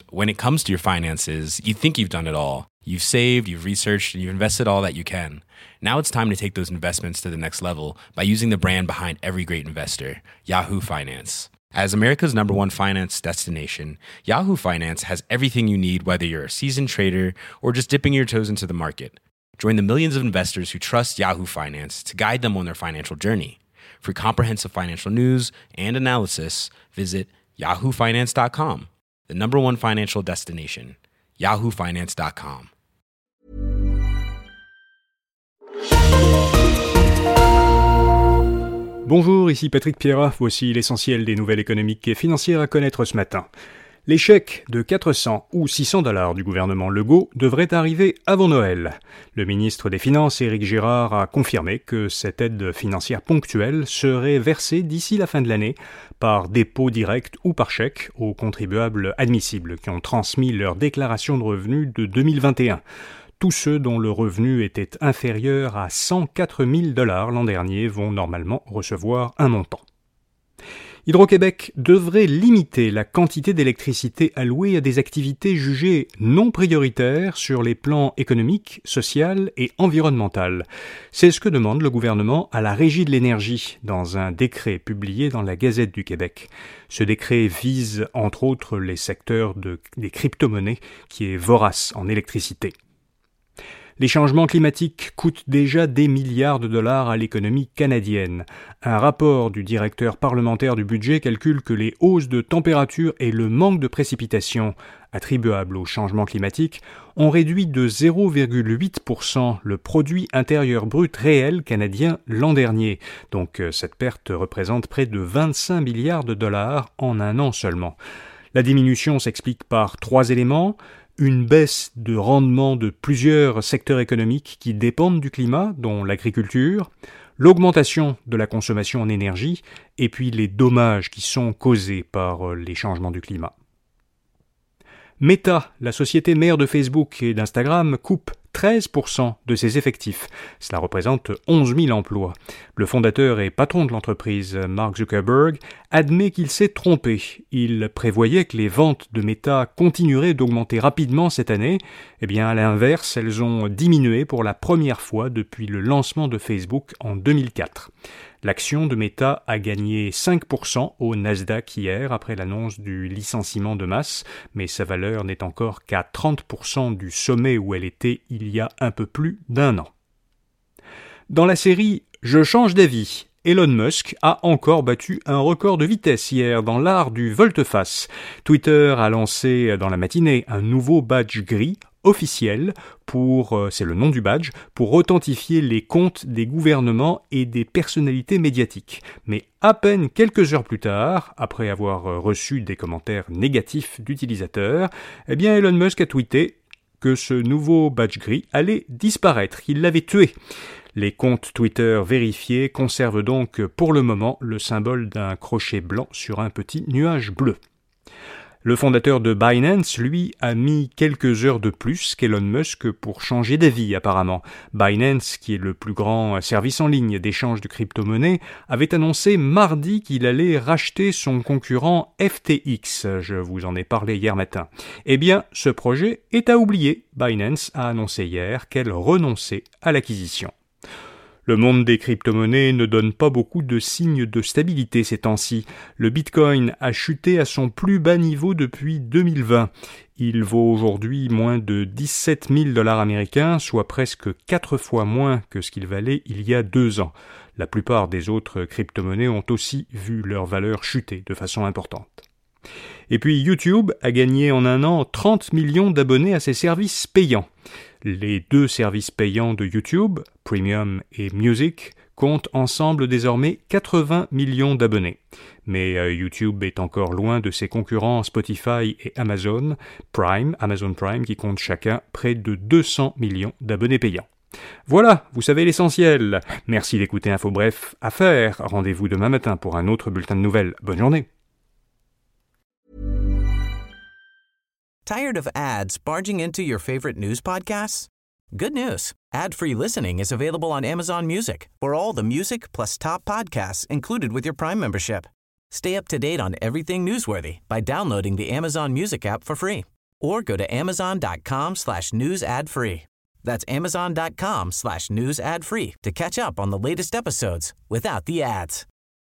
when it comes to your finances, you think you've done it all. You've saved, you've researched, and you've invested all that you can. Now it's time to take those investments to the next level by using the brand behind every great investor, Yahoo Finance. As America's #1 finance destination, Yahoo Finance has everything you need, whether you're a seasoned trader or just dipping your toes into the market. Join the millions of investors who trust Yahoo Finance to guide them on their financial journey. For comprehensive financial news and analysis, visit yahoofinance.com, the #1 financial destination, yahoofinance.com. Bonjour, ici Patrick Pierrat, voici l'essentiel des nouvelles économiques et financières à connaître ce matin. Les chèques de 400 ou 600 $ du gouvernement Legault devraient arriver avant Noël. Le ministre des Finances, Éric Girard, a confirmé que cette aide financière ponctuelle serait versée d'ici la fin de l'année par dépôt direct ou par chèque aux contribuables admissibles qui ont transmis leur déclaration de revenus de 2021. Tous ceux dont le revenu était inférieur à 104 000 $ l'an dernier vont normalement recevoir un montant. Hydro-Québec devrait limiter la quantité d'électricité allouée à des activités jugées non prioritaires sur les plans économiques, social et environnemental. C'est ce que demande le gouvernement à la Régie de l'énergie dans un décret publié dans la Gazette du Québec. Ce décret vise entre autres les secteurs des crypto-monnaies qui est vorace en électricité. Les changements climatiques coûtent déjà des milliards de dollars à l'économie canadienne. Un rapport du directeur parlementaire du budget calcule que les hausses de température et le manque de précipitations attribuables au changement climatique ont réduit de 0,8% le produit intérieur brut réel canadien l'an dernier. Donc cette perte représente près de 25 milliards de dollars en un an seulement. La diminution s'explique par 3 éléments. Une baisse de rendement de plusieurs secteurs économiques qui dépendent du climat, dont l'agriculture, l'augmentation de la consommation en énergie, et puis les dommages qui sont causés par les changements du climat. Meta, la société mère de Facebook et d'Instagram, coupe 13% de ses effectifs. Cela représente 11 000 emplois. Le fondateur et patron de l'entreprise, Mark Zuckerberg, admet qu'il s'est trompé. Il prévoyait que les ventes de Meta continueraient d'augmenter rapidement cette année. Eh bien, à l'inverse, elles ont diminué pour la première fois depuis le lancement de Facebook en 2004. L'action de Meta a gagné 5% au Nasdaq hier après l'annonce du licenciement de masse, mais sa valeur n'est encore qu'à 30% du sommet où elle était il y a un peu plus d'un an. Dans la série « Je change d'avis », Elon Musk a encore battu un record de vitesse hier dans l'art du volte-face. Twitter a lancé dans la matinée un nouveau badge gris officiel c'est le nom du badge, pour authentifier les comptes des gouvernements et des personnalités médiatiques. Mais à peine quelques heures plus tard, après avoir reçu des commentaires négatifs d'utilisateurs, eh bien Elon Musk a tweeté que ce nouveau badge gris allait disparaître, qu'il l'avait tué. Les comptes Twitter vérifiés conservent donc pour le moment le symbole d'un crochet blanc sur un petit nuage bleu. Le fondateur de Binance, lui, a mis quelques heures de plus qu'Elon Musk pour changer d'avis apparemment. Binance, qui est le plus grand service en ligne d'échange de crypto-monnaies, avait annoncé mardi qu'il allait racheter son concurrent FTX. Je vous en ai parlé hier matin. Eh bien, ce projet est à oublier. Binance a annoncé hier qu'elle renonçait à l'acquisition. Le monde des crypto-monnaies ne donne pas beaucoup de signes de stabilité ces temps-ci. Le Bitcoin a chuté à son plus bas niveau depuis 2020. Il vaut aujourd'hui moins de 17 000 $ américains, soit presque 4 fois moins que ce qu'il valait il y a 2 ans. La plupart des autres crypto-monnaies ont aussi vu leur valeur chuter de façon importante. Et puis YouTube a gagné en un an 30 millions d'abonnés à ses services payants. Les 2 services payants de YouTube, Premium et Music, comptent ensemble désormais 80 millions d'abonnés. Mais YouTube est encore loin de ses concurrents Spotify et Amazon Prime, qui comptent chacun près de 200 millions d'abonnés payants. Voilà, vous savez l'essentiel. Merci d'écouter Info Bref à faire. Rendez-vous demain matin pour un autre bulletin de nouvelles. Bonne journée. Tired of ads barging into your favorite news podcasts? Good news. Ad-free listening is available on Amazon Music for all the music plus top podcasts included with your Prime membership. Stay up to date on everything newsworthy by downloading the Amazon Music app for free or go to amazon.com/news ad free. That's amazon.com/news ad free to catch up on the latest episodes without the ads.